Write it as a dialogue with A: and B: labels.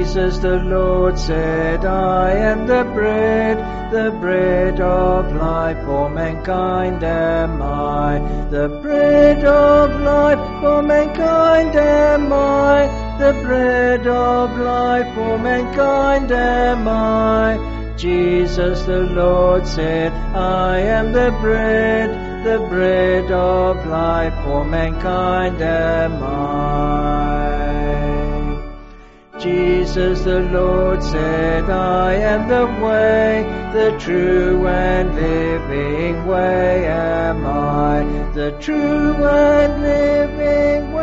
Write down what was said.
A: Jesus the Lord said, I am the bread of life for mankind am I. The bread of life for mankind am I. The bread of life for mankind am I. Jesus the Lord said, I am the bread of life for mankind am I. Jesus the Lord said, I am the way, the true and living way am I. The true and living way